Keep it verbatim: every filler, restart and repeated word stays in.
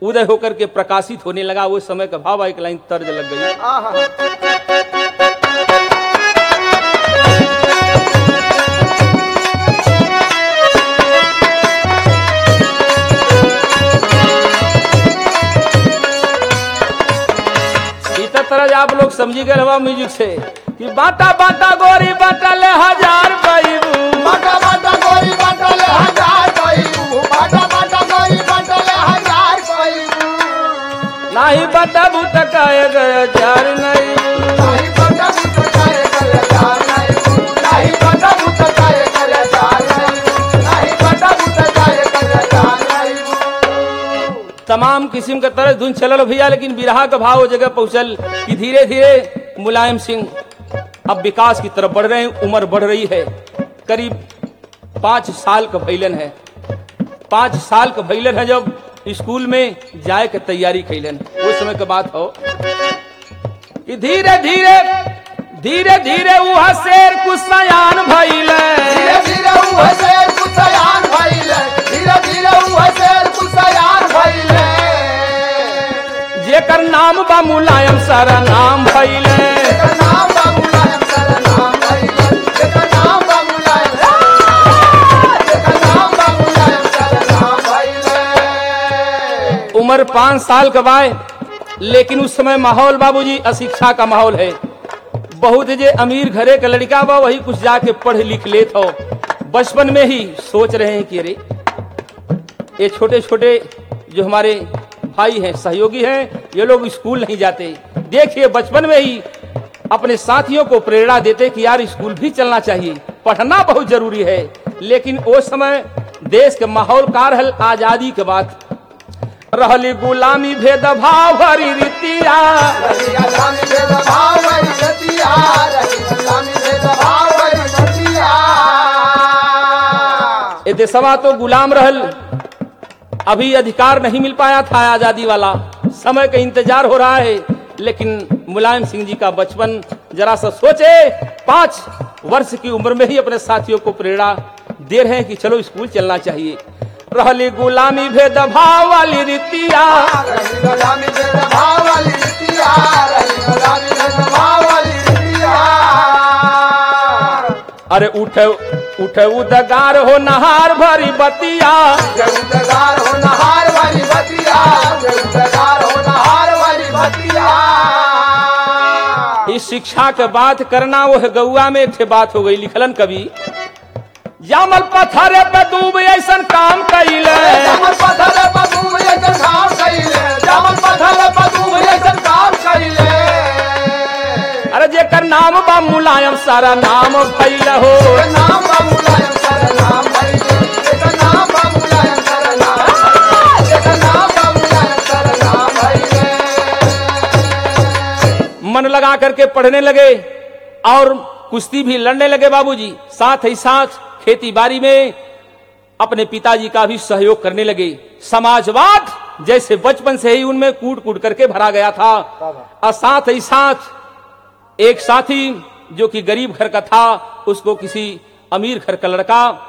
उदय होकर के प्रकाशित होने लगा। वो समय का भाव एक लाइन तर्ज लग गई। तरह आप लोग समझी गए हवा म्यूजिक से कि बाटा बाटा गोरी बाटा ले हजार पैबू, बाटा बाटा गोरी बाटा ले हजार पैबू, बाटा बाटा गोरी बाटा ले हजार पैबू। नाही बाटा भूत काए गए चार नहीं, नाही बाटा भूत काए गए चार नहीं, नाही बाटा भूत काए गए चार नहीं, नाही बाटा भूत काए गए चार नहीं। तमाम किस्म का तरह धुन चलल भैया, लेकिन बिरहा का भाव वो जगह पहुंचल कि धीरे धीरे मुलायम सिंह अब विकास की तरफ बढ़ रहे हैं। उम्र बढ़ रही है, करीब पांच साल का भैलन है। पांच साल का भैलन है जब स्कूल में जाए के तैयारी कैलन। उस समय की बात हो कि धीरे धीरे धीरे धीरे वह शेर कुछ सयान भैले, धीरे धीरे वह शेर कुछ सयान भैले, धीरे धीरे वह शेर कुछ सयान भैले। जेकर नाम बा मुलायम सारा नाम भैले, जेकर नाम बा मुलायम सारा नाम भैले, जेकर नाम बा मुलायम, जेकर नाम बा मुलायम सारा नाम भैले। उम्र पांच साल का बाय, लेकिन उस समय माहौल बाबूजी अशिक्षा का माहौल है। बहुत जे अमीर घरे का लड़का बा वही कुछ जाके पढ़ लिख लेत हो। बचपन में ही सोच रहे हैं कि अरे ये छोटे छोटे जो हमारे भाई हैं, सहयोगी हैं, ये लोग स्कूल नहीं जाते। देखिए बचपन में ही अपने साथियों को प्रेरणा देते कि यार स्कूल भी चलना चाहिए, पढ़ना बहुत जरूरी है। लेकिन उस समय देश के माहौल का रहल आजादी के बाद रहली गुलामी भेदभाव भरी रीतिया, रही गुलामी भेदभाव भरी रीतिया, रही गुलामी भेदभाव भरी रीतिया। ये देशवा तो गुलाम रहल, अभी अधिकार नहीं मिल पाया था आजादी वाला, समय का इंतजार हो रहा है। लेकिन मुलायम सिंह जी का बचपन जरा सा सोचे, पांच वर्ष की उम्र में ही अपने साथियों को प्रेरणा दे रहे हैं कि चलो स्कूल चलना चाहिए। रहली गुलामी भेदभाव वाली रीतिया, रही गुलामी भेदभाव वाली रीतिया, रही गुलामी भेदभाव वाली रीतिया। अरे उठे उठे उदगार हो नहार भरी बतिया, उदगार हो नहार वाली बतिया, उदगार हो नहार वाली बतिया। इस शिक्षा के बात करना वो गौआ में एक बात हो गई। लिखलन कवि जामल पत्थरे पे डूब ऐसन काम कैले, जामल पत्थरे पे डूब ऐसन काम कैले, जामल पत्थरे पे डूब ऐसन काम कैले। अरे जेकर नाम बा मुलायम सारा नाम भैल हो, नाम बा मुलायम सारा नाम भैले, जेकर नाम बा मुलायम सारा नाम, जेकर नाम बा मुलायम सारा नाम भैले। मन लगा करके पढ़ने लगे और कुश्ती भी लड़ने लगे बाबूजी। साथ ही साथ खेती बाड़ी में अपने पिताजी का भी सहयोग करने लगे। समाजवाद जैसे बचपन से ही उनमें कूट कूट करके भरा गया था। और साथ ही साथ एक साथी जो कि गरीब घर का था, उसको किसी अमीर घर का लड़का